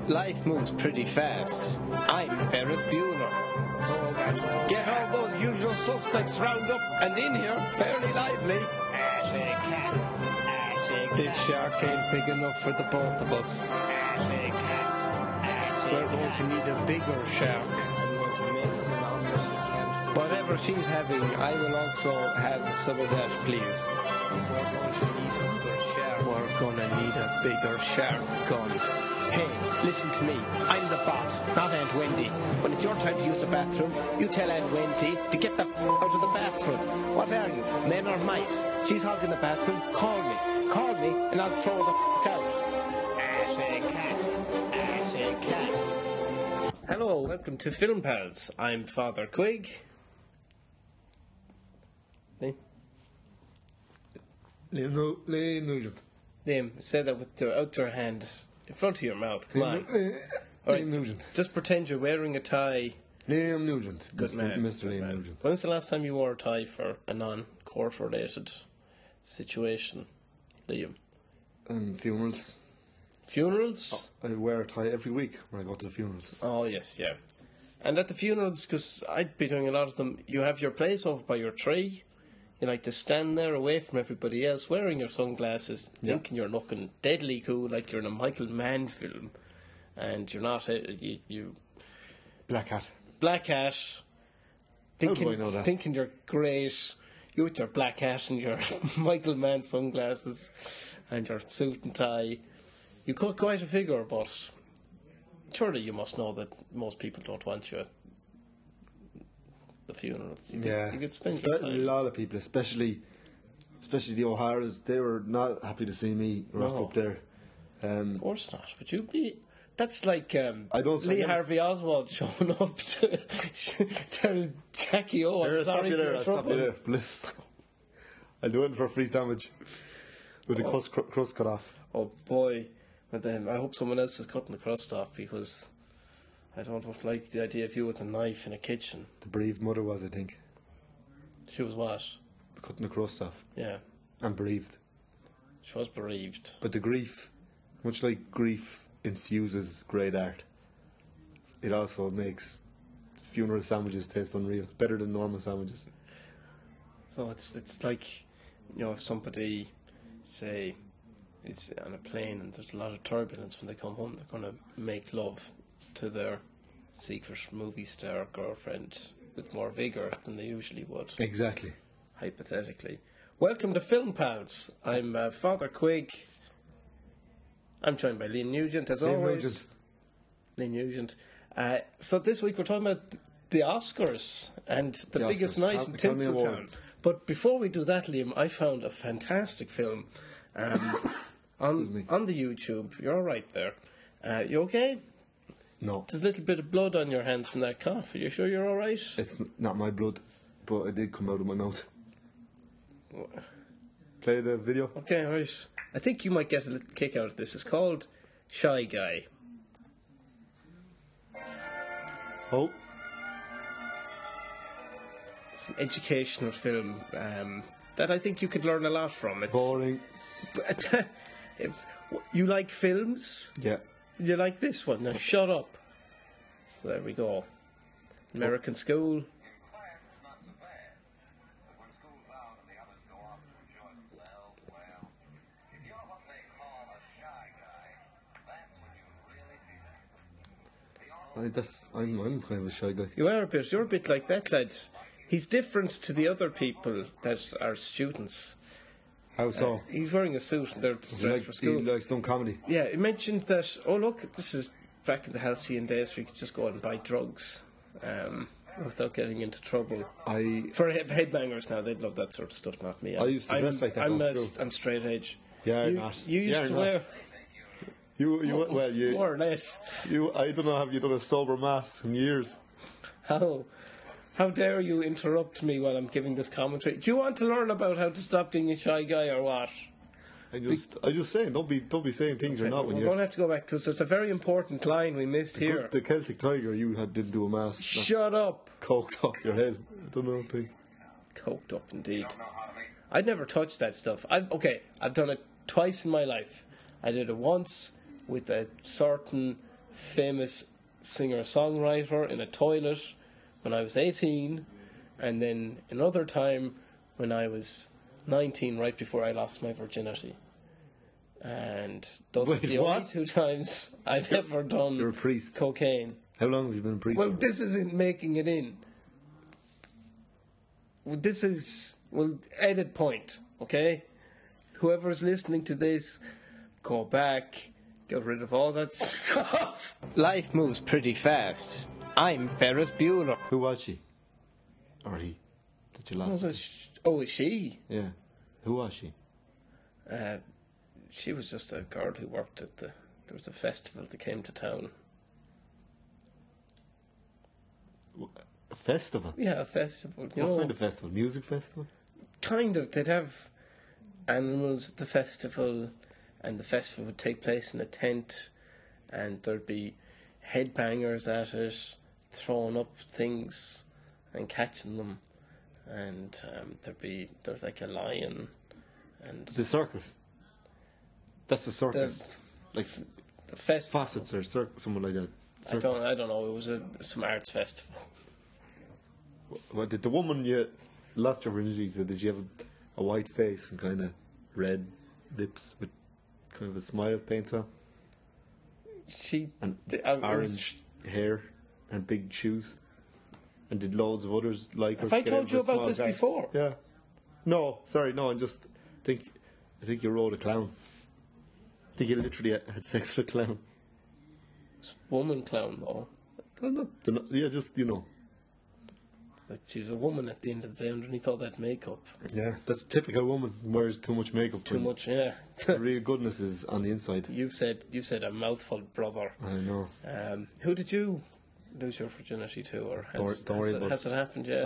Life moves pretty fast. I'm Ferris Bueller. Get all those usual suspects round up and in here fairly lively. This shark ain't big enough for the both of us. We're going to need a bigger shark. Whatever she's having, I will also have some of that, please. We're gonna need a bigger shark gun. Hey, listen to me. I'm the boss, not Aunt Wendy. When it's your time to use the bathroom, you tell Aunt Wendy to get the out of the bathroom. What are you, men or mice? She's hogging the bathroom. Call me, and I'll throw the out. Ashy cat. Hello, welcome to Film Pals. I'm Father Quig. Name? Liam Nugent. Liam, say that with your outdoor hand in front of your mouth. Come on. Liam Nugent. Just pretend you're wearing a tie. Liam Nugent. Good man. Mr. Good Liam man. Nugent. When's the last time you wore a tie for a non-court related situation, Liam? Funerals. Funerals? I wear a tie every week when I go to the funerals. Oh, yes, yeah. And at the funerals, because I'd be doing a lot of them, you have your place over by your tree. You like to stand there away from everybody else, wearing your sunglasses, thinking you're looking deadly cool, like you're in a Michael Mann film. And you're not, you Black hat. black hat, How do I know that? thinking you're great. You with your black hat and your Michael Mann sunglasses and your suit and tie. You cut quite a figure, but surely you must know that most people don't want you at the funerals. You could spend your A time. lot of people, especially the O'Haras, they were not happy to see me rock No. up there. Of course not, but you'd be... That's like I don't say Lee never- Harvey Oswald showing up to tell Jackie, oh, I'm I'll sorry for your I'll stop trouble. you there. But listen, I'll do it for a free sandwich with the crust cut off. Oh boy, but then I hope someone else is cutting the crust off, because I don't like the idea of you with a knife in a kitchen. The bereaved mother was, I think, She was what? cutting the crust off Yeah, and bereaved. she was bereaved. But the grief, much like grief infuses great art, it also makes funeral sandwiches taste unreal, better than normal sandwiches. So it's like, you know, if somebody, say, is on a plane and there's a lot of turbulence, when they come home, they're going to make love to their secret movie star girlfriend with more vigour than they usually would, Exactly. hypothetically. Welcome to Film Pals. I'm Father Quig. I'm joined by Liam Nugent, as Liam always. Liam Nugent. So this week we're talking about the Oscars and the The biggest Oscars. night in Academy Tinseltown. Award. But before we do that, Liam, I found a fantastic film on the YouTube. You're all right there. You okay? No, There's a little bit of blood on your hands from that cough. Are you sure you're all right? it's not my blood, but it did come out of my mouth. Play the video. Okay, all right. I think you might get a little kick out of this. It's called Shy Guy. Oh, It's an educational film that I think you could learn a lot from. It's, boring. if you like films, Yeah. you like this one. Now shut up. So there we go. American School. I'm kind of a shy guy. You are a bit. You're a bit like that lad. He's different to the other people that are students. How so? He's wearing a suit and they're dressed for school. He likes done comedy. Yeah, he mentioned that, oh look, this is back in the halcyon days where you could just go out and buy drugs without getting into trouble. For headbangers now, they'd love that sort of stuff, not me. I used to dress like that I'm, going to school. I'm straight edge. Yeah, you, not. You used Yeah, to not. wear, You more or less, I don't know, have you done a sober mass in years? how dare you interrupt me while I'm giving this commentary? Do you want to learn about how to stop being a shy guy or what? I just saying, don't be saying things you're not when We're you're. going to have to go back because there's a very important line we missed here. The Celtic Tiger did do a mass. Shut up. Coked off your head. I don't know. Think. Coked up indeed. I'd never touched that stuff. I've done it twice in my life. I did it once with a certain famous singer-songwriter in a toilet when I was 18, and then another time when I was 19, right before I lost my virginity. And those are Wait, the what? only 2 times I've ever done You're a priest. cocaine. How long have you been a priest? Well, for? this isn't making it in. This is, edit point, okay? Whoever's listening to this, go back, get rid of all that stuff. Life moves pretty fast. I'm Ferris Bueller. Who was she? Or he? That you lost? Is she? Yeah. Who was she? She was just a girl who worked at there was a festival that came to town. A festival? Yeah, a festival. What kind of festival? Music festival? Kind of. They'd have animals at the festival, and the festival would take place in a tent, and there'd be headbangers at it, throwing up things and catching them, and there's like a lion, and The circus? That's a circus. Like the festival. Fawcett's or someone like that. I don't know. It was some arts festival. What did the woman you lost your virginity to? Did she have a white face and kind of red lips with kind of a smile paint on? She And I orange hair and big shoes? And did loads of others like her? Have I get told out you of a about small this car? before? Yeah. No, sorry, no. I think you rode a clown. I think you literally had sex with a clown. Woman clown though. Yeah, just That she was a woman at the end of the day underneath all that makeup. Yeah, that's a typical woman. Wears too much makeup. Too much, yeah. The real goodness is on the inside. You said a mouthful, brother. I know. Who did you lose your virginity to, or Don't worry about it. has it happened yet?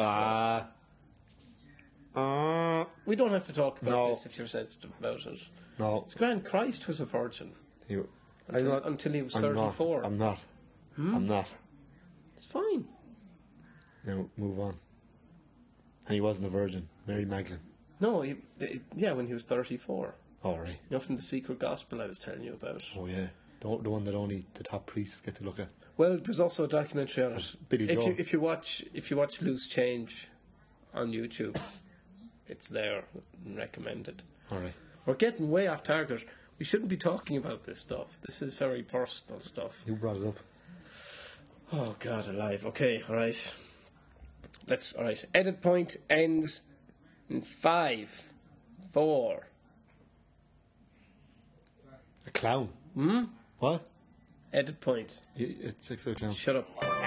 We don't have to talk about No. this if you're sensitive about it. No. It's grand. Christ was a virgin until he was 34. I'm not. I'm not. It's fine. Now, move on. And he wasn't a virgin. Mary Magdalene. No, when he was 34. All right. You know, from the secret gospel I was telling you about. Oh, yeah. The one that only the top priests get to look at. Well, there's also a documentary on it. Billy Joel. If you watch Loose Change on YouTube, it's there and recommended. All right. We're getting way off target. We shouldn't be talking about this stuff. This is very personal stuff. You brought it up. Oh God, alive. Okay, all right. All right. Edit point ends in 5, 4. A clown. What? Edit point. It's sex with a clown. Shut up. You find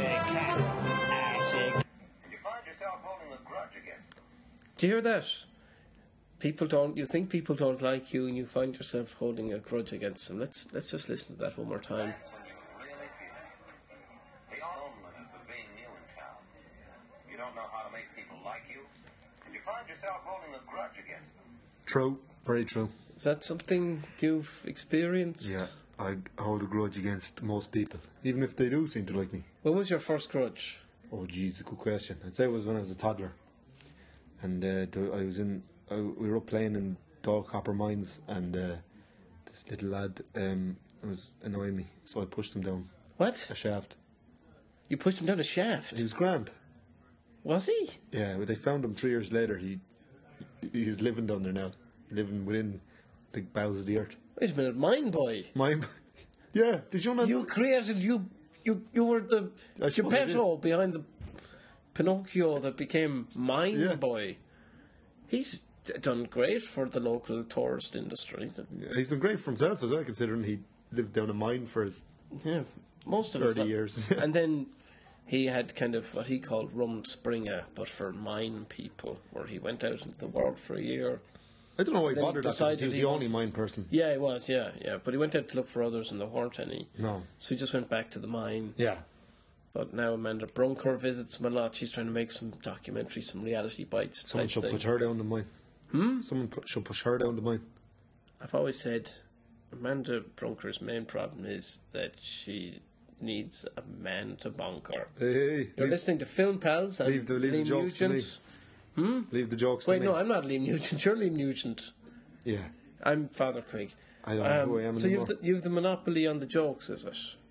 yourself holding a grudge against them. Do you hear that? You think people don't like you, and you find yourself holding a grudge against them. Let's just listen to that one more time. That's when you really feel it. The loneliness of being new in town. You don't know how to make people like you, and you find yourself holding a grudge against them. True. Very true. Is that something you've experienced? Yeah. I hold a grudge against most people, even if they do seem to like me. When was your first grudge? Oh, geez, good question. I'd say it was when I was a toddler, and we were up playing in Copper Mines, and this little lad was annoying me, so I pushed him down What? a shaft. You pushed him down a shaft? He was grand. Was he? Yeah, but they found him 3 years later. He's living down there now, living within the bowels of the earth. Wait a minute, Mine Boy. Mine. Yeah, did you not? You created you were the I suppose I Geppetto behind the Pinocchio that became Mine Yeah. Boy. He's done great for the local tourist industry. He's done great for himself as well, considering he lived down a mine for his Yeah, most of 30 his years. And then he had kind of what he called Rumspringa, but for mine people, where he went out into the world for a year. I don't know why he Then he bothered that, because decided he was he the only wanted- mine person. Yeah, he was, yeah. But he went out to look for others and there weren't any. No. So he just went back to the mine. Yeah. But now Amanda Brunker visits him a lot. She's trying to make some documentary, some reality bites. Someone type should thing. put her down the mine. Someone should push her down the mine. I've always said Amanda Brunker's main problem is that she needs a man to bonk her. Hey, You're listening to Film Pals and leave the Liam jokes to me. Nugent. Leave the jokes Wait, to me. no, I'm not Liam Nugent. You're Liam Nugent. Yeah. I'm Father Craig. I don't know who I am So anymore. you've the monopoly on the jokes, is it?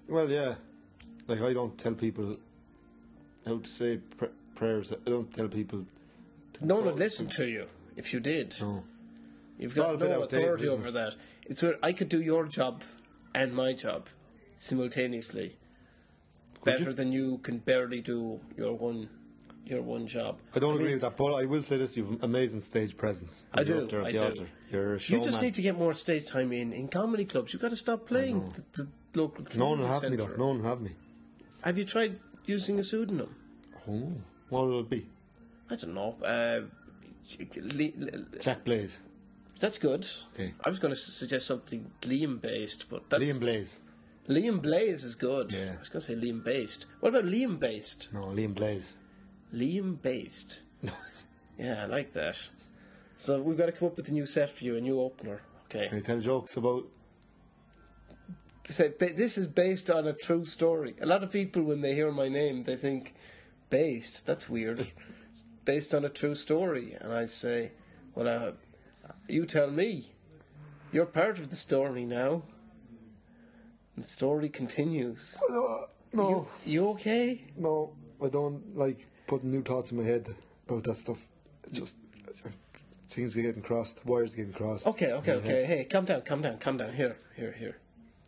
Well, yeah. Like, I don't tell people how to say prayers. I don't tell people... No one would listen to you if you did. No. You've It's all got a bit no outdated, authority isn't over it? that. It's where I could do your job and my job simultaneously better you? than you can barely do your one job. I don't agree with that, but I will say this: you've amazing stage presence. I When you're do, up there at I the do. altar. You're a You showman. just need to get more stage time in comedy clubs. You've got to stop playing the local community No one will have me, centre. though. No one will have me. Have you tried using a pseudonym? Oh, what will it be? I don't know. Jack Blaze. That's good. Okay. I was going to suggest something Liam based, but that's Liam Blaze. Liam Blaze is good. Yeah. I was going to say Liam based. What about Liam based? No, Liam Blaze. Liam based. Yeah, I like that. So we've got to come up with a new set for you, a new opener. Okay. Can you tell jokes about... So this is based on a true story. A lot of people, when they hear my name, they think, based? That's weird. It's based on a true story. And I say, well, you tell me. You're part of the story now. And the story continues. No, You okay? no, I don't like putting new thoughts in my head about that stuff. It's just... Things are getting crossed. Wires are getting crossed. Okay. in my head. Hey, calm down. Here. Here.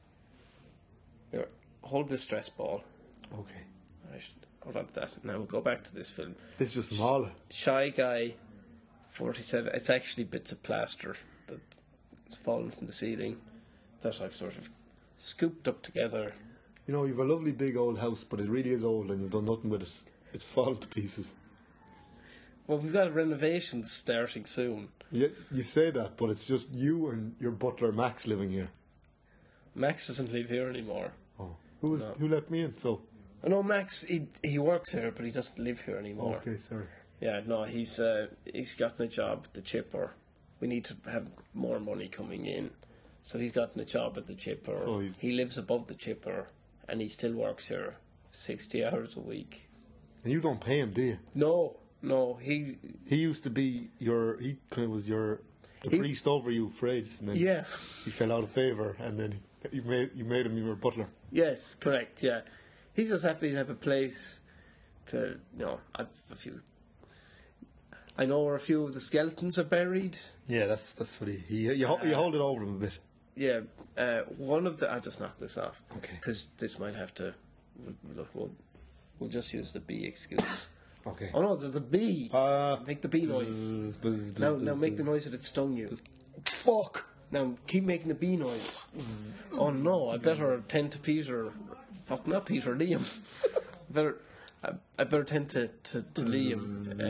Hold this stress ball. Okay. Right, hold on to that. Now we'll go back to this film. This is just Mala. Shy Guy, 47. It's actually bits of plaster that's fallen from the ceiling that I've sort of scooped up together. You know, you've a lovely big old house, but it really is old and you've done nothing with it. It's fallen to pieces. Well, we've got renovations starting soon. You say that, but it's just you and your butler Max living here. Max doesn't live here anymore. Oh, who let me in? So, No, Max, he works here, but he doesn't live here anymore. okay, sorry. Yeah, no, he's gotten a job at the Chipper. We need to have more money coming in. So he's gotten a job at the Chipper. So he lives above the Chipper, and he still works here 60 hours a week. And you don't pay him, do you? No, he He was the priest over you for ages, and then yeah, he fell out of favour, and then you made him your butler. yes, correct, yeah. He's just happy to have a place to, I've a few. I know where a few of the skeletons are buried. Yeah, that's what you hold it over him a bit. Yeah, one of the. I'll just knock this off. Okay. Because this might have to. We'll just use the bee excuse. Okay. Oh no, there's a bee. Make the bee noise. Now make the noise that it stung you. Fuck. Now keep making the bee noise. Oh no, I better tend to Peter. Fuck, not Peter, Liam. I better tend to Liam.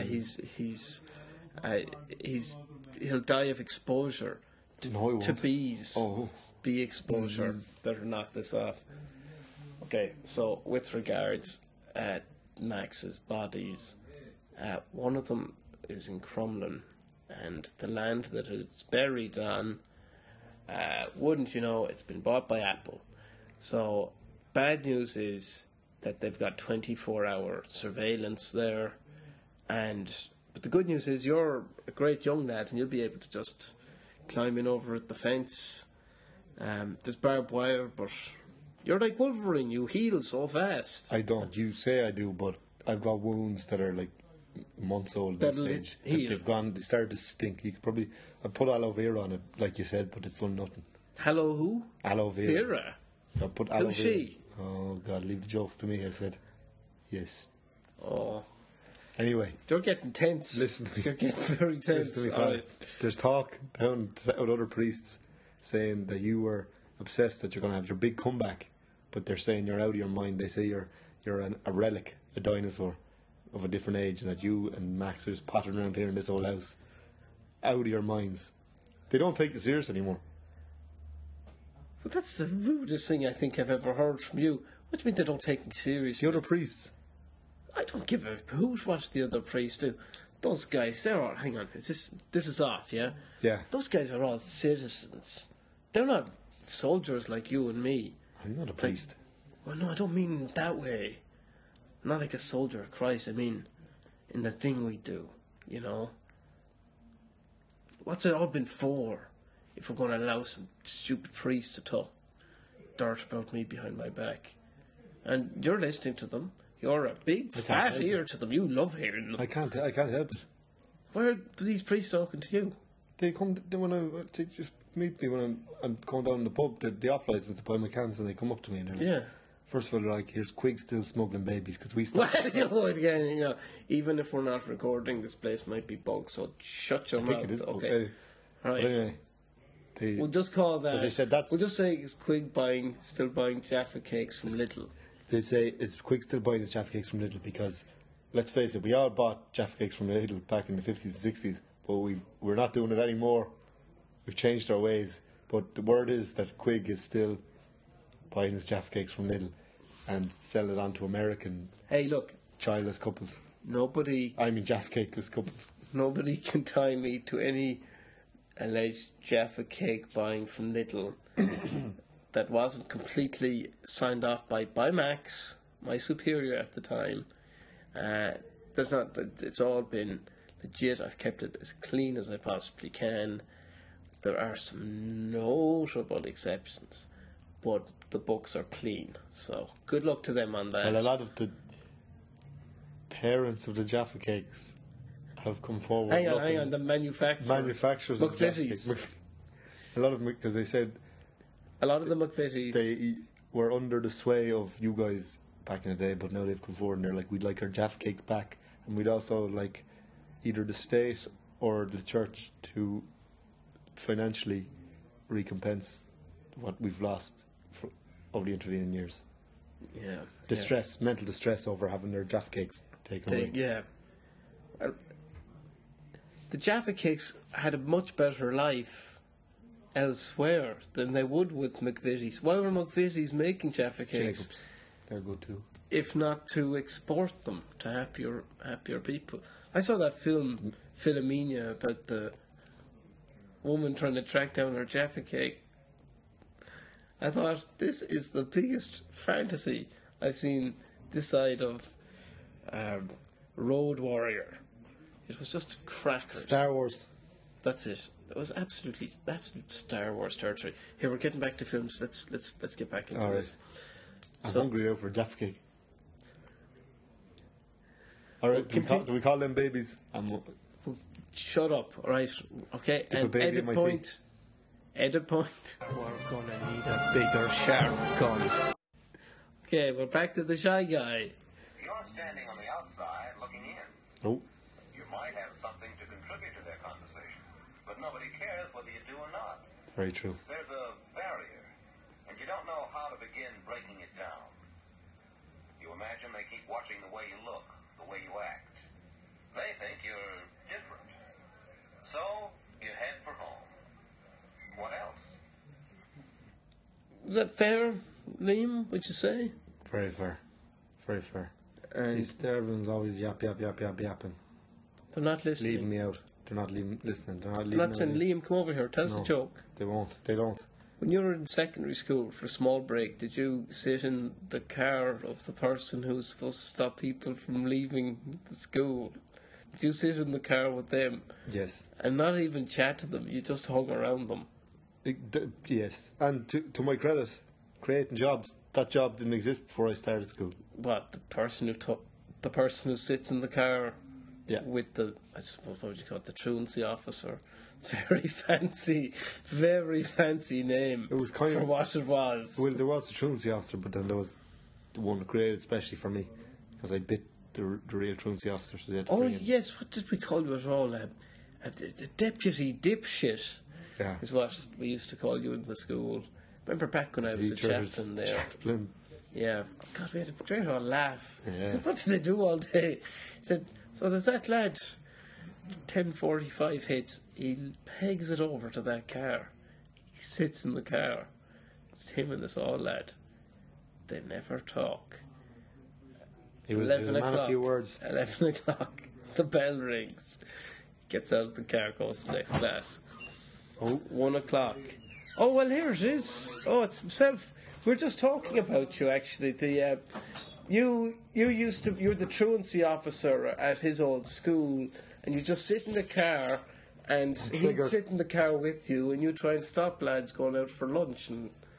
He'll die of exposure No, he to won't. bees. Oh. Bee exposure. Better knock this off. Okay, so with regards Max's bodies, one of them is in Crumlin, and the land that it's buried on, wouldn't you know, it's been bought by Apple. So bad news is that they've got 24-hour surveillance there, but the good news is you're a great young lad and you'll be able to just climb in over at the fence. There's barbed wire, but you're like Wolverine, you heal so fast. I don't. You say I do, but I've got wounds that are like months old at this That'll stage. heal. They started to stink. You could probably, I put aloe vera on it, like you said, but it's done nothing. Hello, who? Aloe vera. Vera. I put aloe Who's vera. she? Oh God, leave the jokes to me. I said, yes. Oh, Anyway, you're getting tense. Listen to me. You're getting very tense. listen to me, All Fran. right. There's talk down with other priests saying that you were obsessed that you're going to have your big comeback, but they're saying you're out of your mind. They say you're a relic, a dinosaur of a different age, and that you and Max are just pottering around here in this old house, out of your minds. They don't take you serious anymore. But that's the rudest thing I think I've ever heard from you. What do you mean they don't take me seriously? The other priests. I don't give a hoot what the other priests do. Those guys, they're all... Hang on, this is off, yeah? Yeah. Those guys are all citizens. They're not soldiers like you and me. I'm not a priest. Well, no, I don't mean that way. Not like a soldier of Christ. I mean, in the thing we do, you know? What's it all been for? If we're going to allow some stupid priest to talk dirt about me behind my back. and you're listening to them. You're a big fat help ear to them. You love hearing them. I can't help it. Where are these priests talking to you? They just meet me when I'm going down the pub, the off license to buy my cans, and they come up to me and they're like, Yeah. first of all, they're like, here's Quig still smuggling babies, because we stopped. Well, again, even if we're not recording, this place might be bugged, so shut your I mouth. think it is. Okay. But Right. anyway, We'll just call that. As I said, that's- We'll just say it's Quig still buying Jaffa cakes from Lidl. they say, is Quig still buying his Jaffa Cakes from Lidl? Because, let's face it, we all bought Jaffa Cakes from Lidl back in the 50s and 60s, but we're not doing it anymore. We've changed our ways. But the word is that Quig is still buying his Jaffa Cakes from Lidl and selling it on to American Hey, look, childless couples. nobody Jaffa Cakeless couples. can tie me to any alleged Jaffa cake buying from Lidl that wasn't completely signed off by Max, my superior at the time. It's all been legit. I've kept it as clean as I possibly can. There are some notable exceptions, but the books are clean. So good luck to them on that. Well, a lot of the parents of the Jaffa Cakes have come forward. Hang on, the manufacturers of Jaffa McVitie's. Cakes. A lot of them, because they said A lot of the McVitie's. they were under the sway of you guys back in the day, but now they've come forward and they're like, we'd like our Jaffa Cakes back, and we'd also like either the state or the church to financially recompense what we've lost over the intervening years. Yeah. Distress, mental distress over having their Jaffa Cakes taken away. Yeah. The Jaffa Cakes had a much better life elsewhere than they would with McVitie's. Why were McVitie's making Jaffa Cakes? Jacobs, they're good too. If not to export them to happier people. I saw that film, Philomena, about the woman trying to track down her Jaffa Cake. I thought, this is the biggest fantasy I've seen this side of Road Warrior. It was just crackers. Star Wars. That's it. It was absolute Star Wars territory. Here, we're getting back to films. Let's get back into All right. this. I'm So- hungry now for a Jaffa Cake. All right, do we call them babies? Shut up, all right? Okay, a and baby in edit my point. Edit point. We're gonna need a bigger shark gun. Okay, we're back to the Shy Guy. You're standing on the outside looking in. Oh, You might have something to contribute to their conversation, but nobody cares whether you do or not. very true. There's a barrier, and you don't know how to begin breaking it down. You imagine they keep watching the way you look, the way you act. They think you're different. So, you head for home. What else? Is that fair, Liam, would you say? Very fair. Very fair. And Everyone's always yapping. they're not listening. Leaving me out. They're not listening. They're not They're leaving not saying, me. Liam, come over here, tell us a No. joke. They won't. They don't. When you were in secondary school for a small break, did you sit in the car of the person who's supposed to stop people from leaving the school? Did you sit in the car with them Yes. and not even chat to them? You just hung around them. Yes. And to my credit, creating jobs. That job didn't exist before I started school. What, the person who sits in the car Yeah. with the, I suppose, what would you call it, the truancy officer? Very fancy name It was kind for of- what it was. Well, there was a truancy officer, but then there was the one created especially for me because I bit the real truancy officer. So they had to Oh bring in- yes, what did we call you at all? A deputy dipshit Yeah. is what we used to call you in the school. Remember back when I was a Teachers, chaplain there? chaplain. Yeah. God, we had a great old laugh. Yeah. I said, what do they do all day? He said, so there's that lad, 10:45 hits, he pegs it over to that car. He sits in the car. It's him and this old lad. They never talk. He was a 11 man o'clock. of few words. 11 o'clock. The bell rings. Gets out of the car, goes to the next class. Oh, 1 o'clock. Oh, well, here it is. Oh, it's himself. We're just talking about you, actually. You were the truancy officer at his old school, and you just sit in the car, and he'd triggered. sit in the car with you, and you try and stop lads going out for lunch. And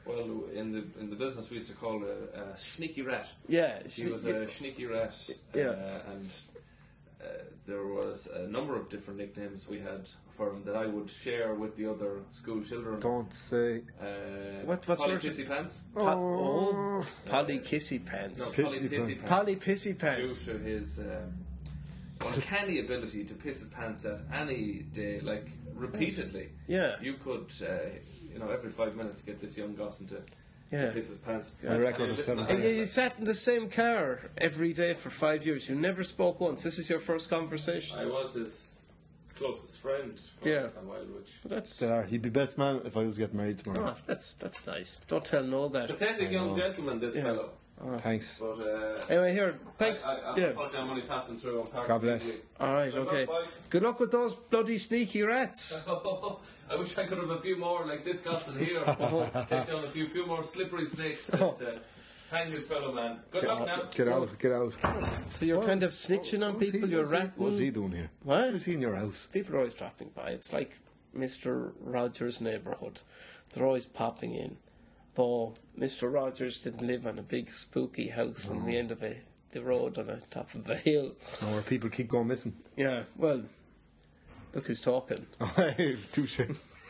Well, in the business we used to call a sneaky rat. Yeah, He was a sneaky rat. Yeah. And there was a number of different nicknames we had for him that I would share with the other school children. Don't say. What's Polly yours? Pissy Pants. Polly Kissy Pants. No, Polly Pissy Pants. Polly Pissy Pants. Due to his uncanny ability to piss his pants at any day, like repeatedly. Yeah. You could, every 5 minutes get this young Gosson to Yeah. piss his pants. A record And of listen, 7. And you sat in the same car every day for 5 years. You never spoke once. This is your first conversation. I was his closest friend for Yeah. a while, which That's He'd be best man if I was getting married tomorrow. that's nice. Don't tell Noel that. pathetic young gentleman, this Yeah. fellow. Thanks. But Anyway, here, thanks. unfortunately, I'm only passing through on Park. God bless. All right, Good okay. luck, Good luck with those bloody sneaky rats. I wish I could have a few more like this Gosson here. Take down a few more slippery snakes and hang this fellow man. Good luck now. Get out. So you're kind of snitching on people. You're ratting. What's he doing here? What? Is he in your house? People are always dropping by. It's like Mr. Rogers' neighbourhood. They're always popping in. Though Mr. Rogers didn't live on a big spooky house on the end of the road on the top of a hill. No, where people keep going missing. Yeah, well, look who's talking. Touche.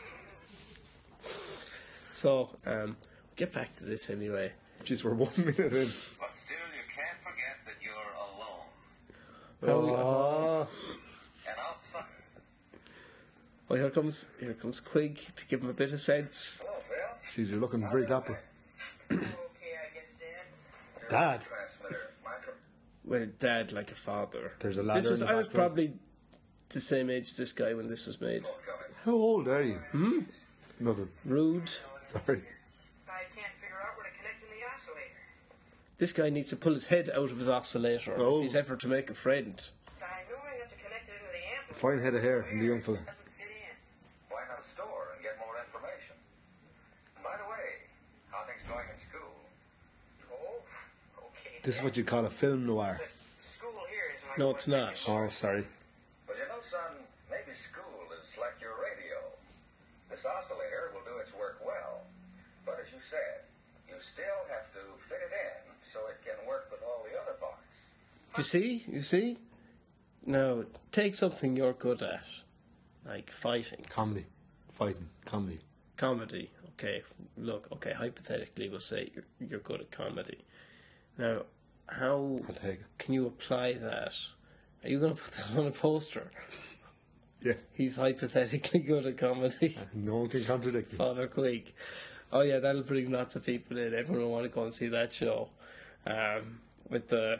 So, get back to this anyway. Jeez, we're 1 minute in. But still, you can't forget that you're alone. Oh, And outside. well, here comes Quig to give him a bit of sense. Hello, Phil. Jeez, you're looking very dapper. Okay, I guess, Dad. Dad. Transmitter. Micro. Well, Dad, like a father. There's a ladder in the I was background. probably the same age as this guy when this was made. How old are you? Nothing. Rude. Sorry. I can't figure out where to connect in the oscillator. This guy needs to pull his head out of his oscillator Oh. if he's ever to make a friend. I know I have to connect it into the amplifier. Fine head of hair from the young fella. Doesn't fit in. Why not a store and get more information? By the way, how things going in school? Oh, okay. This is what you call a film noir. The school here is like No, it's not. Oh, sorry. But you know, son, maybe school is like your radio. This oscillator will do its work well. But as you said, you still have to fit it in so it can work with all the other parts. You see? Now, take something you're good at, like fighting, Comedy. Fighting. Comedy. comedy. Okay, look, hypothetically we'll say you're good at comedy. Now, how I'll take it. can you apply that? Are you going to put that on a poster? Yeah. He's hypothetically good at comedy. No one can contradict me. Father Quig. Oh yeah, that'll bring lots of people in. Everyone will want to go and see that show. With the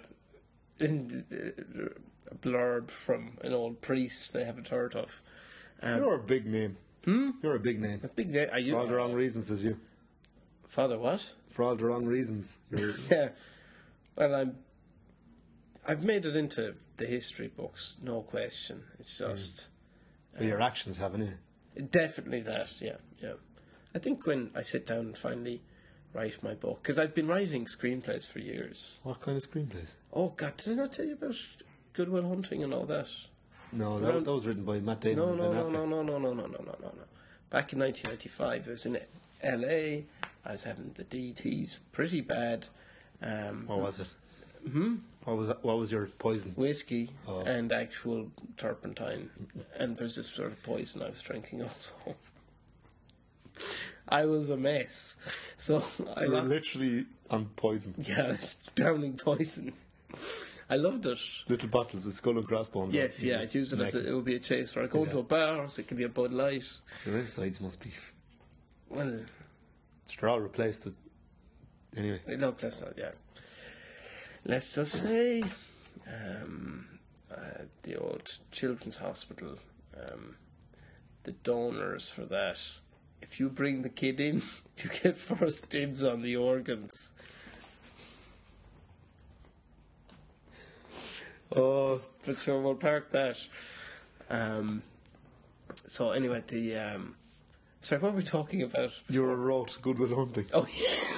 blurb from an old priest they haven't heard of. You're a big name. You're a big name. A big day. Are you For all the wrong reasons, as you. Father what? For all the wrong reasons. You're Yeah. Well, I've made it into the history books, no question. It's just but your actions, haven't you? definitely that. Yeah. I think when I sit down and finally write my book, because I've been writing screenplays for years. What kind of screenplays? Oh God, did I not tell you about Good Will Hunting and all that? No, Well, that was written by Matt Damon No, and no, Ben no, Affleck. no. Back in 1995, I was in LA. I was having the DTs pretty bad. What was it? What was your poison? Whiskey Oh. and actual turpentine. And there's this sort of poison I was drinking also. I was a mess. So I You were lost, literally on poison. yeah, I was drowning poison. I loved it. Little bottles with skull and crossbones. Yes, on. You yeah, just I'd use it as neck it would be a chaser. I go to a bar, so it could be a Bud Light. Your insides must be Well, straw replaced with. Anyway, look, let's not, yeah. Let's just say the old children's hospital, the donors for that, if you bring the kid in, you get first dibs on the organs. oh, But so we'll park that. So anyway, sorry, what were we talking about? you wrote Good Will Hunting. Oh yeah.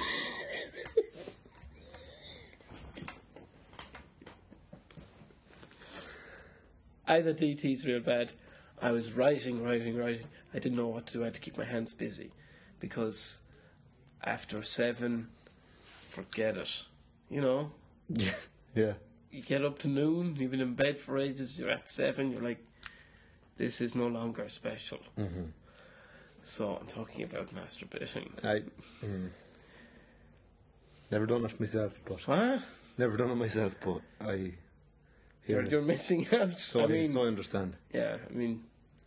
I had the DTs real bad. I was writing. I didn't know what to do. I had to keep my hands busy because after 7, forget it. You know, Yeah. Yeah. you get up to noon, you've been in bed for ages, you're at 7, you're like, this is no longer special. Mm-hmm. So I'm talking about masturbating. Never done it myself, but What? never done it myself, but I hear it. You're missing out. So I understand. Yeah, I mean,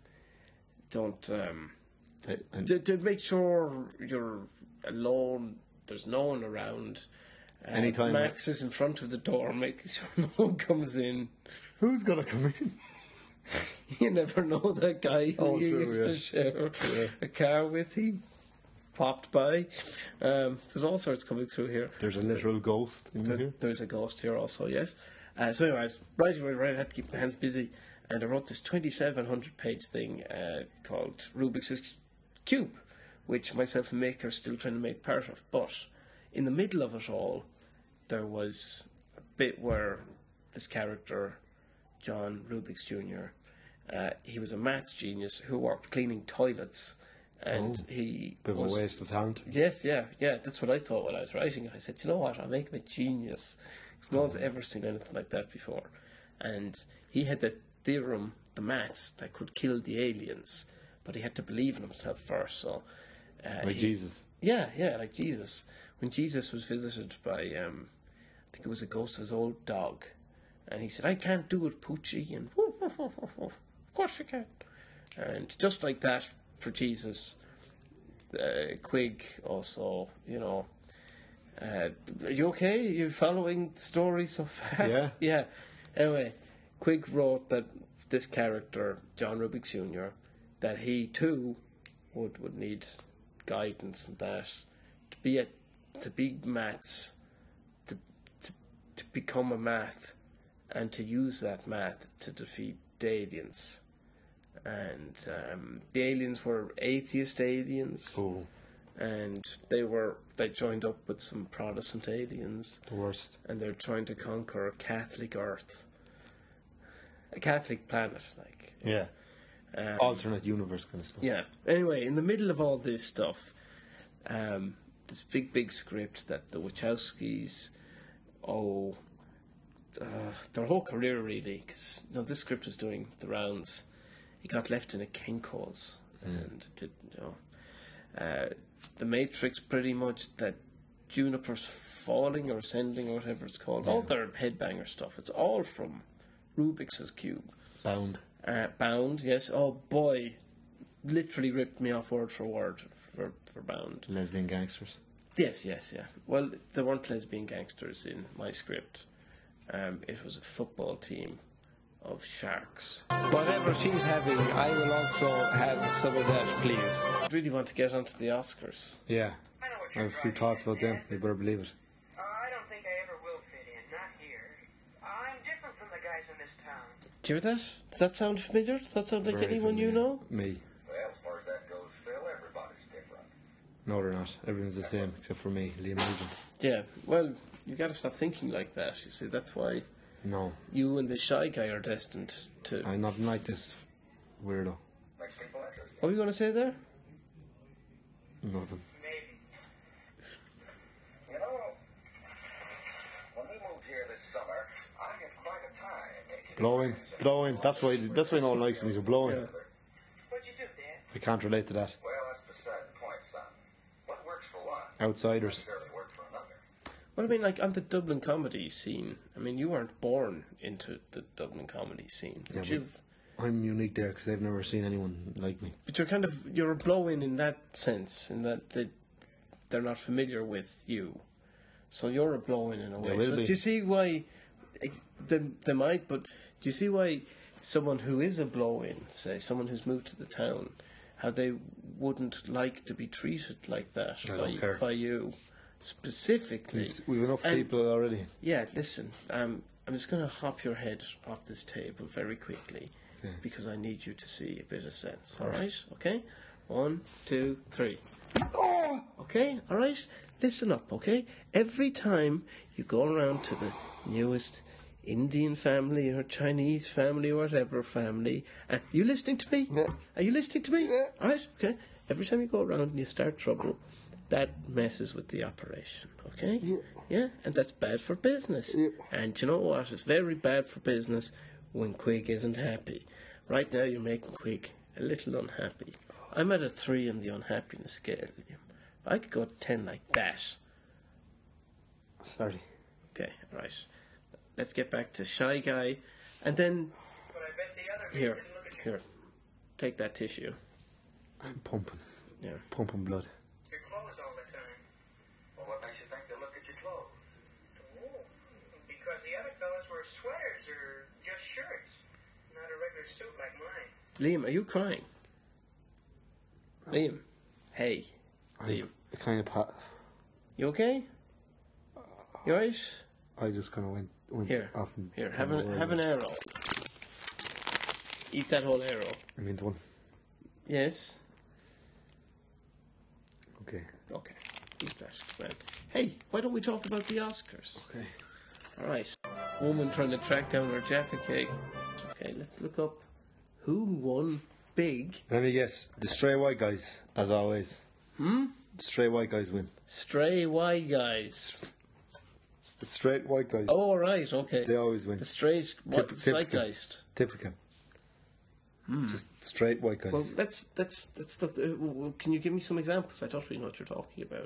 don't And to make sure you're alone. There's no one around. Anytime Max is in front of the door, making sure no one comes in. who's gonna come in? You never know that guy who Oh, you true, used yeah. to share Yeah. a car with. He popped by. There's all sorts coming through here. There's a literal ghost in here. There's a ghost here also, yes. So anyway, I was right, I had to keep my hands busy, and I wrote this 2,700-page thing called Rubik's Cube, which myself and Mick are still trying to make part of. But in the middle of it all, there was a bit where this character, John Rubik's Jr., he was a maths genius who worked cleaning toilets, and he Bit of a was... waste of talent. Yes, yeah, that's what I thought when I was writing it. I said, you know what, I'll make him a genius. Because no one's ever seen anything like that before. And he had the theorem, the maths, that could kill the aliens. But he had to believe in himself first. So, Like Jesus. Yeah, like Jesus. When Jesus was visited by, I think it was a ghost of his old dog. And he said, I can't do it, Poochie. And, of course you can. And just like that, for Jesus, Quig also, you know... are you okay? Are you following the story so far? Yeah. Yeah. Anyway, Quig wrote that this character, John Rubik Jr., that he too would need guidance and that to be maths, to become a math, and to use that math to defeat the aliens. And the aliens were atheist aliens. Oh, And they joined up with some Protestant aliens, the worst. and they're trying to conquer a Catholic Earth, a Catholic planet, like. Yeah. Alternate universe kind of stuff. Yeah. Anyway, in the middle of all this stuff, this big script that the Wachowskis owe their whole career really, because this script was doing the rounds. It got left in a Kinko's, and it did, the Matrix, pretty much, that Juniper's Falling or Ascending or whatever it's called, all their headbanger stuff, it's all from Rubik's Cube. Bound. Bound, yes. Oh boy, literally ripped me off word for word for Bound. Lesbian gangsters. Yes, yeah. Well, there weren't lesbian gangsters in my script. It was a football team of sharks. Whatever she's having, I will also have some of that, please. I really want to get onto the Oscars. Yeah. I know what I you're have a few driving thoughts at, about them. man. You better believe it. I don't think I ever will fit in. Not here. I'm different from the guys in this town. Do you hear that? Does that sound familiar? Does that sound like Very anyone you familiar. know? Me. Well, as far as that goes, Phil, everybody's different. No, they're not. Everyone's the same except for me, Liam Nugent. Yeah, well, you got to stop thinking like that. You see, that's why No, you and the shy guy are destined to... I'm not like this weirdo. Makes people interested. What were you going to say there? Nothing. Maybe. You know, when we moved here this summer, I had quite a time. Blowing. That's why no one likes me. So blowing. Yeah. What'd you do, Dad? I can't relate to that. Well, that's beside the point, son. What works for one Outsiders. necessarily work for another. Well, I mean, like, on the Dublin comedy scene, I mean, you weren't born into the Dublin comedy scene. Yeah, But you've... I'm unique there because they've never seen anyone like me. But you're a blow-in in that sense, in that they're not familiar with you. So you're a blow-in in a way. will So be. do you see why they might, but do you see why someone who is a blow-in, say, someone who's moved to the town, how they wouldn't like to be treated like that I don't care. by you, specifically? We've enough And- people already. Yeah, listen, I'm just going to hop your head off this table very quickly because I need you to see a bit of sense. All right? Okay? 1, 2, 3. Okay? All right? Listen up, okay? Every time you go around to the newest Indian family or Chinese family or whatever family, are you listening to me? Yeah. Are you listening to me? Yeah. All right? Okay? Every time you go around and you start trouble, that messes with the operation, okay? Yeah. Yeah, and that's bad for business. Yeah. And you know what? It's very bad for business when Quig isn't happy. Right now, you're making Quig a little unhappy. I'm at a 3 on the unhappiness scale, Liam. I could go to 10 like that. Sorry. Okay, right. Let's get back to Shy Guy. And then, But I bet the other here, didn't look at here. Take that tissue. I'm pumping. Yeah. Pumping blood. your clothes all the time. Well, what makes you think they look at your clothes? Oh, because the other fellas wear sweaters or just shirts, not a regular suit like mine. Liam, are you crying? Liam. Hey. Liam. I kind of You okay? You alright? I just kind of went Here. off and Here, have an arrow. Eat that whole arrow. I mean one. Yes? Okay. Okay. Eat that. Well, hey, why don't we talk about the Oscars? Okay. Alright. Woman trying to track down her Jaffa cake. Okay, let's look up who won big. Let me guess. The stray white guys, as always. The stray white guys win. Stray white guys. It's the straight white guys. Oh, right, okay. They always win. The straight Typical. zeitgeist. Typical. It's just straight white guys. Well, let's look. Can you give me some examples? I don't really know what you're talking about.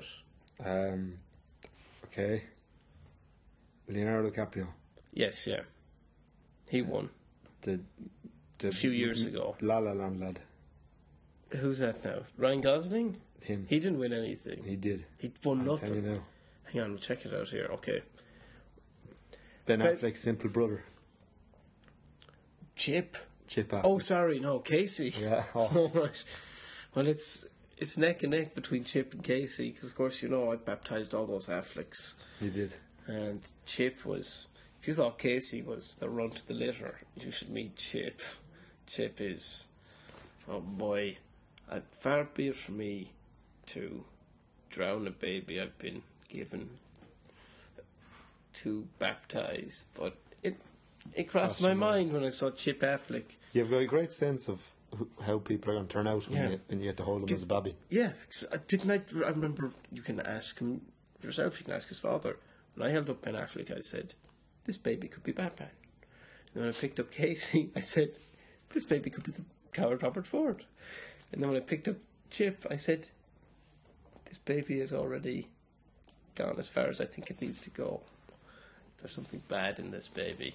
Okay. Leonardo DiCaprio. Yes, yeah. He won The a few years ago. La La Land lad. Who's that now? Ryan Gosling? Him. He didn't win anything. He did. He won I'll tell you nothing. now. Hang on, we'll check it out here. Okay. Ben But- Affleck's simple brother. Chip. Chip Affleck. Oh, sorry, no, Casey. Yeah. Oh, Oh. right. Well, it's neck and neck between Chip and Casey because, of course, you know I baptised all those Afflecks, He did. and Chip was. If you thought Casey was the run to the litter, you should meet Chip. Chip is, oh boy, far be it from me to drown a baby I've been given to baptise, but it crossed my mind when I saw Chip Affleck. You've got a great sense of how people are going to turn out Yeah. when you get to hold them as a baby. Yeah, 'cause I remember you can ask him yourself, you can ask his father. When I held up Ben Affleck, I said, this baby could be Batman. And when I picked up Casey, I said, this baby could be the coward Robert Ford. And then when I picked up Chip, I said, this baby is already gone as far as I think it needs to go. There's something bad in this baby.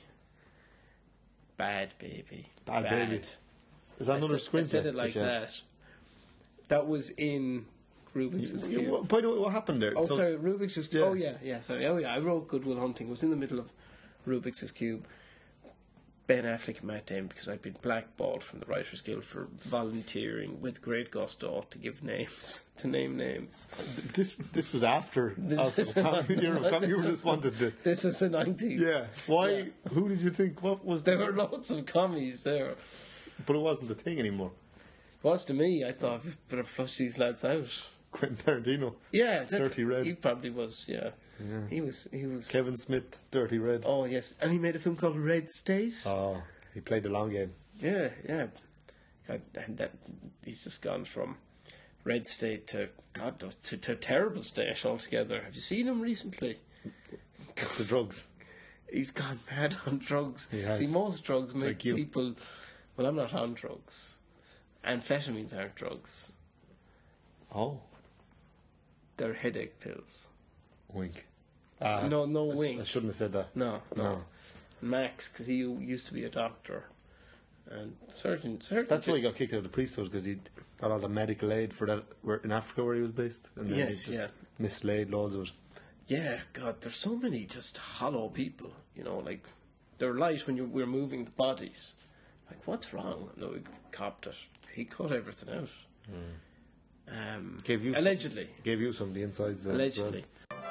Bad baby. Bad baby. Is that another I squint? said it like that. That was in Rubik's Cube. By the way, what happened there? Oh, So- sorry, Rubik's is... Yeah. Oh, yeah, sorry. Oh, yeah, I wrote Good Will Hunting. It was in the middle of Rubik's Cube. Ben Affleck and Matt Damon, because I'd been blackballed from the Writers Guild for volunteering with great gusto to give names, to name names. This was after. This is- You just wanted to. This was the 90s. Yeah. Why? Yeah. Who did you think? What was There were loads of commies there. But it wasn't the thing anymore. Was to me, I thought, we better flush these lads out. Quentin Tarantino. Yeah. Dirty Red. He probably was, yeah. Yeah. He was... Kevin Smith, Dirty Red. Oh, yes. And he made a film called Red State. Oh, he played the long game. Yeah. God, and he's just gone from Red State to to Terrible State altogether. Have you seen him recently? It's the drugs. He's gone mad on drugs. He has. See, most drugs make Like you. people. Well, I'm not on drugs. Amphetamines aren't drugs. Oh, They're headache pills. wink. No wink. I shouldn't have said that. No. No. Max, because he used to be a doctor, and certain. That's why he got kicked out of the priesthood, because he got all the medical aid for that in Africa where he was based, and then Yes, he just yeah. mislaid loads of it. Yeah, God, there's so many just hollow people. You know, like they're light when we're moving the bodies. Like, what's wrong? No, he copped it. He cut everything out. Gave you Allegedly. Gave you some of the insides. Allegedly.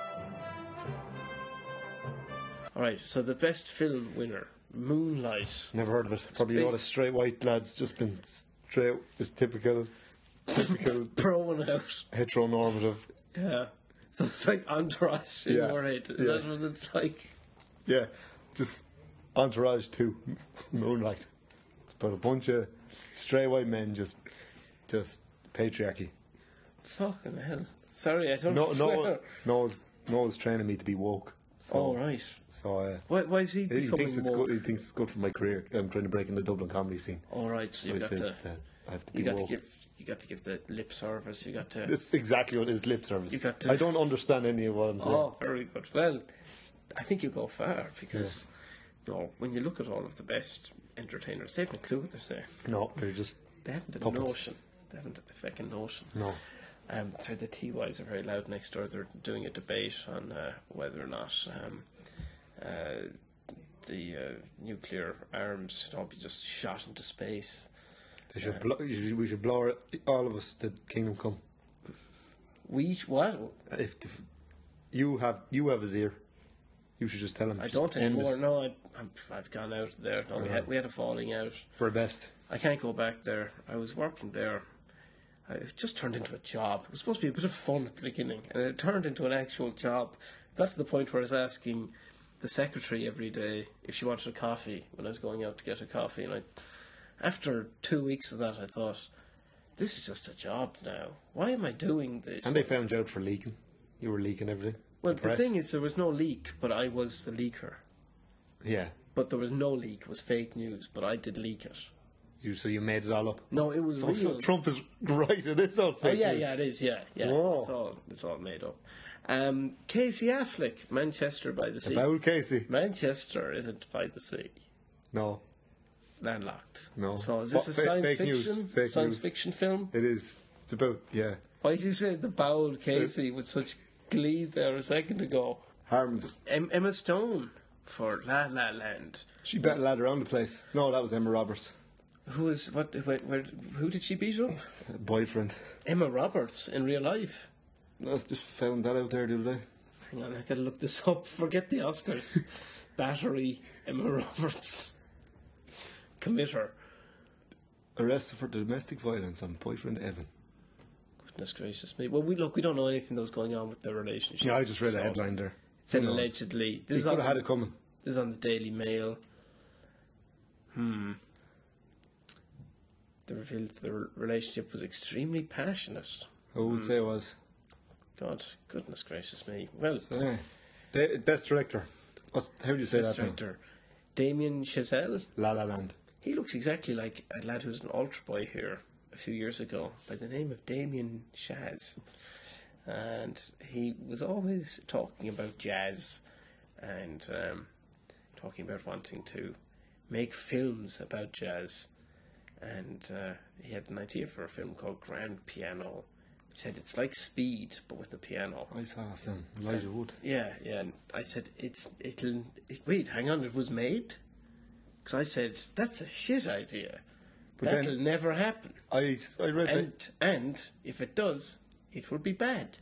All right. So the best film winner, Moonlight. Never heard of it. Probably all the straight white lads just been straight, just typical Throwing out. heteronormative. Yeah. So it's like Entourage in Yeah, your head. Is yeah. that what it's like? Yeah, just Entourage 2, Moonlight. But a bunch of stray white men just patriarchy. Fucking hell. Sorry, I don't No, swear. Noel's training me to be woke. So, Oh, right. So Why is he he becoming thinks it's woke? good. He thinks it's good for my career. I'm trying to break in the Dublin comedy scene. All right, so So you he got says to. that I have to be You got woke. to give the lip service. You got to. This is exactly what is lip service. You got to- I don't understand any of what I'm saying. Oh, very good. Well, I think you go far because, when you look at all of the best entertainers, they haven't a clue what they're saying. No, they're just They haven't a puppets. notion. They haven't a fucking notion. No. So the TYs are very loud next door. They're doing a debate on whether or not the nuclear arms don't be just shot into space. They should we should blow all of us the kingdom come. What? If you have his ear, you should just tell him. I just don't end anymore. it. No, I've gone out there. No, we had a falling out. For best. I can't go back there. I was working there. It just turned into a job. It was supposed to be a bit of fun at the beginning, and it turned into an actual job. Got to the point where I was asking the secretary every day if she wanted a coffee when I was going out to get a coffee. And after 2 weeks of that, I thought, this is just a job now. Why am I doing this? And they found you out for leaking. You were leaking everything. Well, to the press. thing is, there was no leak, but I was the leaker. Yeah. But there was no leak. It was fake news, but I did leak it. So you made it all up. No, it was So real. Trump is right. It is all Oh fake yeah, news. yeah, it is. Yeah, yeah. Whoa. It's all made up. Casey Affleck, Manchester by the Sea. About Casey. Manchester isn't by the sea. No, Landlocked. No. So is this a What, science fake news, fiction? fake Science news. fiction film? it is. It's about Why did you say the bowel Casey with such glee there a second ago? harmless. Emma Stone for La La Land. She bet lad around the place. No, that was Emma Roberts, Who is what? Who did she beat up? boyfriend. Emma Roberts in real life. I just found that out there the other day. Hang on, I gotta look this up. Forget the Oscars. Battery, Emma Roberts. Committer. Arrested for domestic violence on boyfriend Evan. Goodness gracious me. Well, we don't know anything that was going on with their relationship. Yeah, I just read so a headline there. It said Who knows? allegedly. He This is, could on, have had it coming. this is on the Daily Mail. They revealed that the relationship was extremely passionate. I would say it was. God, goodness gracious me. Well, Yeah. Best director. How do you say best that? director Damien Chazelle. Now? La La Land. He looks exactly like a lad who was an altar boy here a few years ago by the name of Damien Chaz. And he was always talking about jazz and talking about wanting to make films about jazz. And he had an idea for a film called Grand Piano. He said it's like Speed, but with the piano. I saw that film. Elijah Wood. Yeah, yeah. And I said, wait, hang on, it was made? Because I said, that's a shit idea. But then- That'll never happen. I read that. And if it does, it will be bad.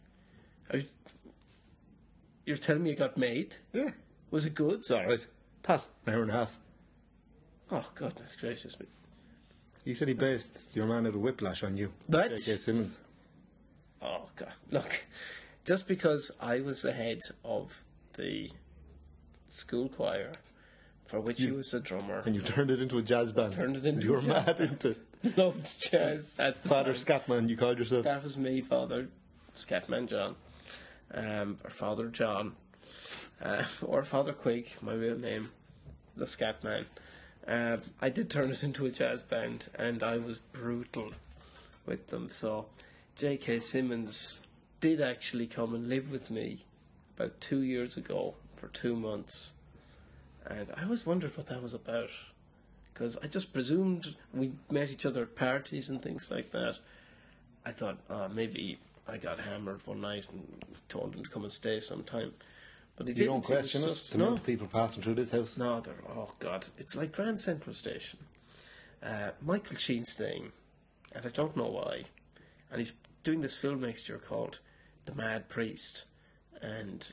You're telling me it got made? Yeah. Was it good? It's alright. Past an hour and a half. Oh, goodness gracious me. He said he based your man out of Whiplash on you. But- J.K. Simmons. Oh, God. Look, just because I was the head of the school choir, for which he was a drummer, And you turned it into a jazz band. Turned it into You a were jazz mad band. into it. loved jazz at the Father time. Scatman, you called yourself. That was me, Father Scatman John, or Father John, or Father Quig, my real name, the Scatman. I did turn it into a jazz band, and I was brutal with them. So, J.K. Simmons did actually come and live with me about 2 years ago for 2 months, and I always wondered what that was about. Because I just presumed we met each other at parties and things like that. I thought, maybe I got hammered one night and told him to come and stay sometime. But he You didn't. don't He was question us. just- The amount of people passing through this house. No, oh God, it's like Grand Central Station. Michael Sheen staying, and I don't know why. And he's doing this film next year called The Mad Priest. And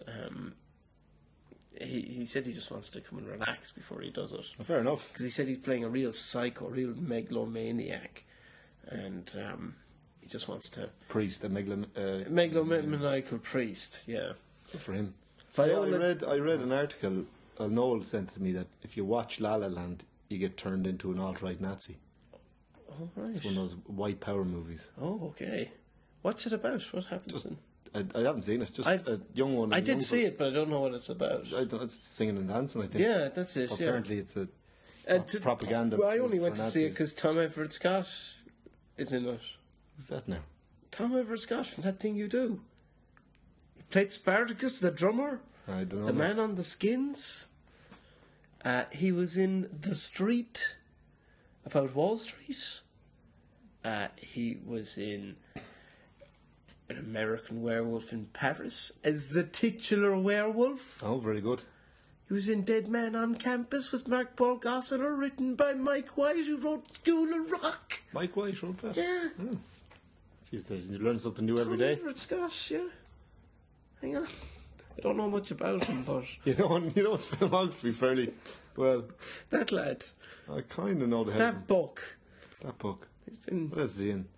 he said he just wants to come and relax before he does it. Fair enough. Because he said he's playing a real psycho, real megalomaniac, and he just wants to Priest, a megalomaniacal priest. Yeah, good for him. Viola- I read an article. Noel sent it to me that if you watch La La Land, you get turned into an alt-right Nazi. Oh right. It's one of those white power movies. Oh okay. What's it about? What happens? Just I haven't seen it. Just I- a young one. I did see it, but I don't know what it's about. I don't know, it's singing and dancing, I think. Yeah, that's it. Yeah. Apparently it's a To- propaganda. Well, I only went for to see it Nazis. because Tom Everett Scott is in it. Who's that now? Tom Everett Scott from That Thing You Do. He played Spartacus, the drummer, I don't know. the man on the skins. He was in The Street about Wall Street. He was in An American Werewolf in Paris as the titular werewolf. Oh, very good. He was in Dead Man on Campus with Mark Paul Gosselaar, written by Mike White, who wrote School of Rock. Mike White wrote that. Yeah. Oh. Jeez, you learn something new every Tom day. Everett Scott, yeah. Hang on. I don't know much about him, but You know his filmography fairly well. that lad, I kind of know the head of him. that book, That book. he's been What else is he in?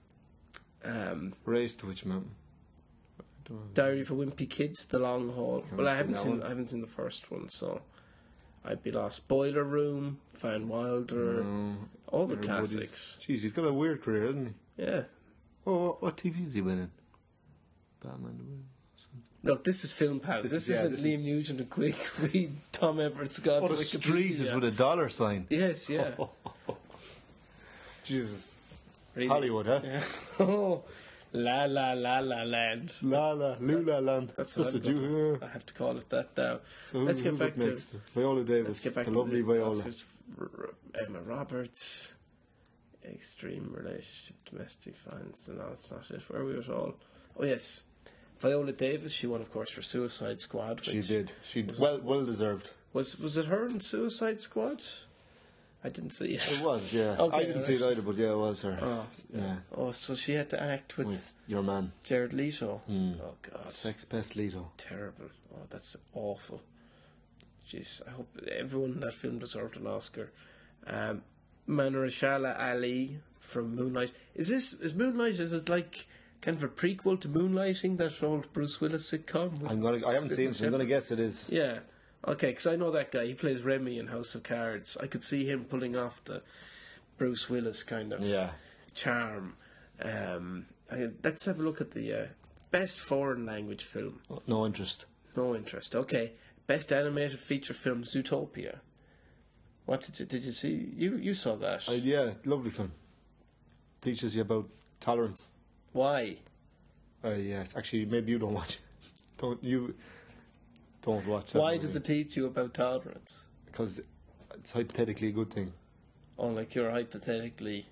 Race to Witch Mountain. I don't know. Diary of a Wimpy Kid, The Long Haul. Well, I haven't seen that one. I haven't seen the first one, so I'd be lost. Boiler Room, Van Wilder, all the Everybody's- classics. Jeez, he's got a weird career, hasn't he? Yeah. Oh, what TV has he been in? Batman. Look, this is Film Pals. This isn't Liam Nugent and Quick. Read Tom Everett Scott. Oh, the street is with a dollar sign. Yes, yeah. Jesus. Really. Hollywood, huh? Yeah. Oh, La La La La Land. La La, Lula Land. That's what the I'm going Jew. to, I have to call it that now. So Let's get who's back up to next? Viola Davis. Let's get back the to lovely Viola. Oscars. Emma Roberts, extreme relationship, domestic violence, and no, that's not it. Where are we at all? Oh yes, Viola Davis. She won, of course, for Suicide Squad. She which did. She well deserved. Was it her in Suicide Squad? I didn't see it. It was, yeah. Okay, I didn't see it alright. either, but yeah, it was her. Oh, yeah. Oh, so she had to act with With your man. Jared Leto. Oh God, Sex Pest Leto. terrible. Oh, that's awful. Jeez, I hope everyone in that film deserved an Oscar. Mahershala Ali from Moonlight. Is Moonlight? Is it like kind of a prequel to Moonlighting, that old Bruce Willis sitcom? with I haven't seen it, so I'm gonna Shepard? guess it is. Yeah. Okay, because I know that guy. He plays Remy in House of Cards. I could see him pulling off the Bruce Willis kind of Yeah. charm. Let's have a look at the best foreign language film. No interest. No interest. Okay. Best animated feature film, Zootopia. What did you see? You saw that. Yeah, lovely film. Teaches you about tolerance. Why? Yes, actually, maybe you don't watch it. Don't watch that. Why does it teach you about tolerance? Because it's hypothetically a good thing. Oh, like you're hypothetically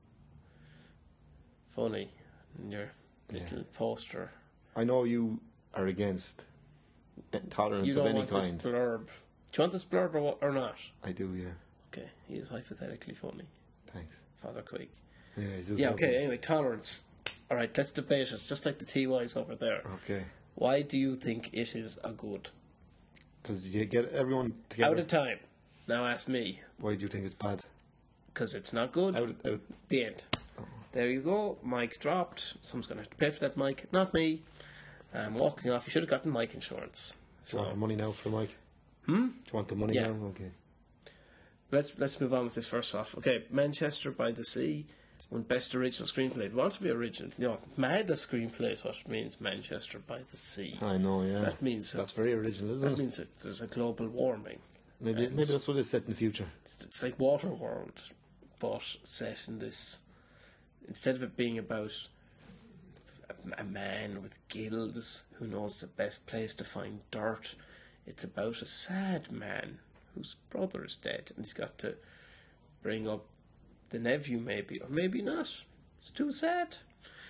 funny in your little poster. I know you are against tolerance You of don't any want this kind. blurb. Do you want this blurb or not? I do, yeah. Okay, he is hypothetically funny. Thanks. Father Quake. Yeah, Yeah, okay, anyway, tolerance. Alright, let's debate it, just like the TYs over there. Okay. Why do you think it is a good? Because you get everyone together. Out of time. Now ask me. Why do you think it's bad? Because it's not good. Out. The end. There you go. Mic dropped. Someone's going to have to pay for that mic. Not me. I'm walking off. You should have gotten mic insurance. Do you want the money now for Mike? Hmm? Do you want the money Yeah. now? Okay. Let's move on with this first off. Okay, Manchester by the Sea won Best Original Screenplay. It wants to be original. You know, mad a screenplay is what it means, Manchester by the Sea. I know, yeah. That means That's very original, isn't that it? means that there's a global warming. Maybe that's what it's set in the future. It's like Waterworld, but set in this. Instead of it being about a man with gills who knows the best place to find dirt, it's about a sad man whose brother is dead, and he's got to bring up the nephew, maybe, or maybe not. It's too sad.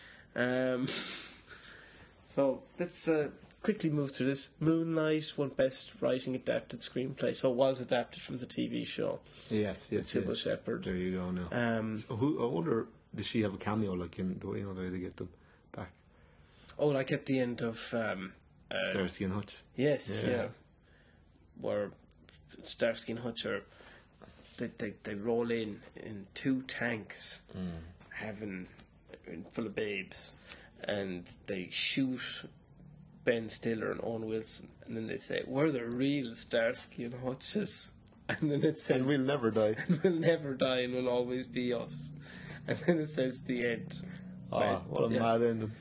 So let's quickly move through this. Moonlight won Best Writing Adapted Screenplay, so it was adapted from the TV show. Yes. Sybil Shepherd. There you go now. So I wonder, does she have a cameo like in the way they get them back? Oh, like at the end of Starsky and Hutch. yes, Yeah. yeah, where Starsky and Hutch are they roll in two tanks, having full of babes, and they shoot Ben Stiller and Owen Wilson, and then they say, "We're the real Starsky and Hutches," and then it says, And we'll never die. "We'll never die and will always be us," and then it says the end. What a Yeah. mad ending.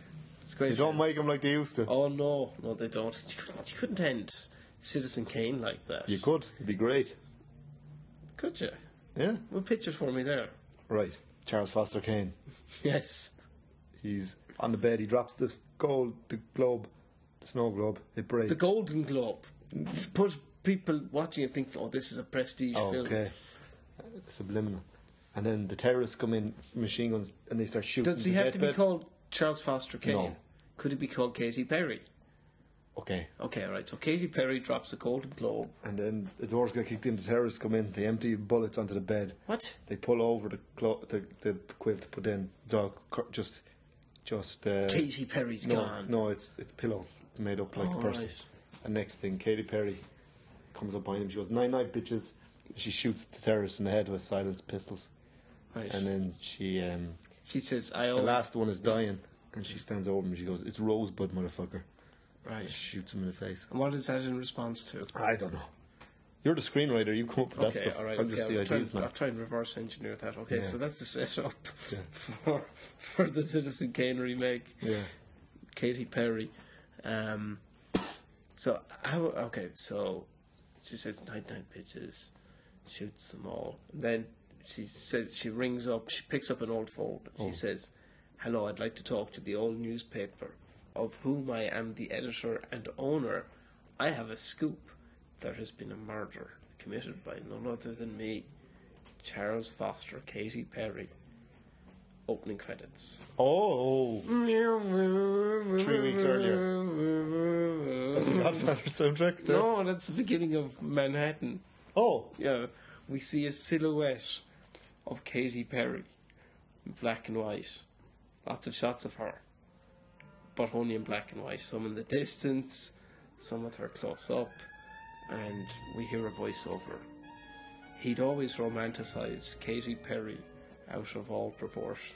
It's a great. They don't film. make them like they used to. Oh no, they don't. You couldn't end Citizen Kane like that. You could. It'd be great. Could you? Yeah. Well, picture it for me there. Right. Charles Foster Kane. Yes. He's on the bed. He drops the snow globe. It breaks. The Golden Globe. Put people watching and think, oh, this is a prestige film. Okay. Subliminal. And then the terrorists come in, machine guns, and they start shooting. Does he the have to be deathbed. called Charles Foster Kane? No. Could he be called Katy Perry? Okay. Okay, all right. So Katy Perry drops a Golden Globe. And then the doors get kicked in, the terrorists come in, they empty bullets onto the bed. What? They pull over the quilt to put in. It's all just Katy Perry's gone. No, it's pillows made up like a person. Right. And next thing, Katy Perry comes up behind him. She goes, "Night, bitches." She shoots the terrorist in the head with silenced pistols. Right. And then she says, the last one is dying, and she stands over him and she goes, "It's Rosebud, motherfucker." Right. She shoots him in the face. And what is that in response to? I don't know. You're the screenwriter. You come up with that Okay, stuff. all right. I'm just the ideas, man. I'll try and reverse engineer that. Okay, Yeah. so that's the setup Yeah. for the Citizen Kane remake. Yeah. Katy Perry. So she says, night, bitches, shoots them all. And then she says, she rings up, she picks up an old phone. She says, "Hello, I'd like to talk to the old newspaper of whom I am the editor and owner. I have a scoop. There has been a murder committed by none other than me, Charles Foster, Katy Perry." Opening credits. Oh. 3 weeks earlier. That's the Godfather soundtrack? there? No, that's the beginning of Manhattan. Oh. Yeah, we see a silhouette of Katy Perry in black and white. Lots of shots of her, but only in black and white. Some in the distance, some with her close up, and we hear a voiceover. He'd always romanticised Katy Perry out of all proportion.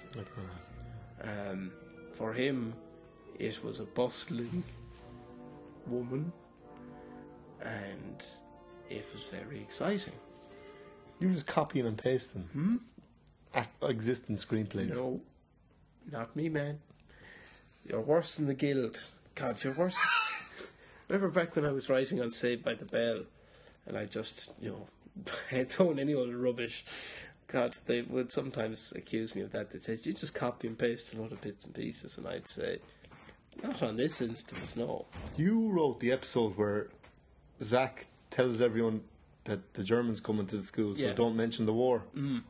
For him, it was a bustling woman, and it was very exciting. You're just copying and pasting existing screenplays. No, not me, man. You're worse than the Guild. God, you're worse. Remember back when I was writing on Saved by the Bell, and I just, had thrown any old rubbish. God, they would sometimes accuse me of that. They'd say, "You just copy and paste a lot of bits and pieces," and I'd say, "Not on this instance, no." You wrote the episode where Zach tells everyone that the Germans come into the school, so Yeah. don't mention the war.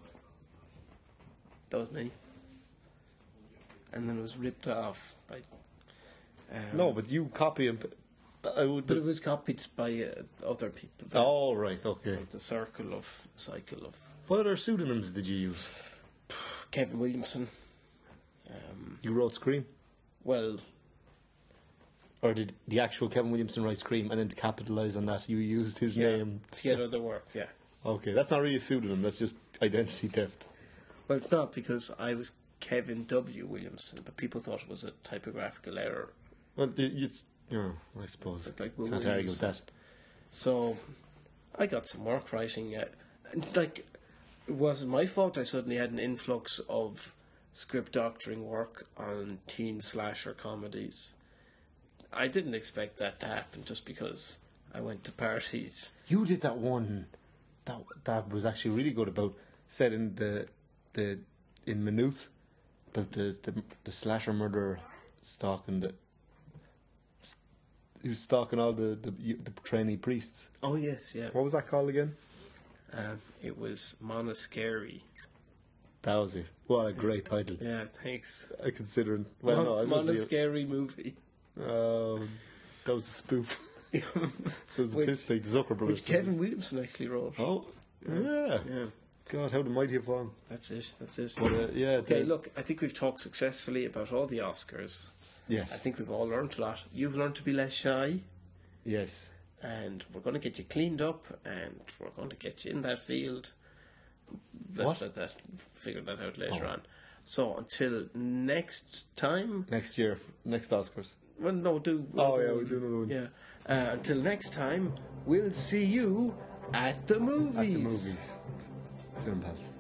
That was me. And then it was ripped off by... No, but you copy and... But it was copied by other people. Oh, right, So okay. it's a cycle of... What other pseudonyms did you use? Kevin Williamson. You wrote Scream? Well, Or did the actual Kevin Williamson write Scream, and then to capitalise on that, you used his name? to get other work, yeah. Okay, that's not really a pseudonym, that's just identity theft. Well, it's not, because I was Kevin W. Williamson, but people thought it was a typographical error. Well, it's... I suppose. Like Can't Will argue with that. So, I got some work writing. It wasn't my fault. I suddenly had an influx of script doctoring work on teen slasher comedies. I didn't expect that to happen just because I went to parties. You did that one that was actually really good about set in in Maynooth about the slasher murderer stalking he was stalking all the trainee priests. Oh yes, yeah. What was that called again? It was Monoscary. That was it. What a great title. Yeah, thanks. I consider. Well, no, I was gonna say- Monoscary movie. that was a spoof. It was a Which- piss take. The Zucker brothers. Which Kevin Williamson actually wrote. Oh, yeah. Yeah, God, how the mighty have fallen. that's it. But yeah. Okay, look, I think we've talked successfully about all the Oscars. Yes. I think we've all learned a lot. You've learned to be less shy, Yes. and we're going to get you cleaned up, and we're going to get you in that field. Let's What? figure that out later on. So until next time, Next year, next Oscars. well, no, do. Oh, yeah, we do another one. Yeah. Until next time, we'll see you at the movies. At the movies. Film pals.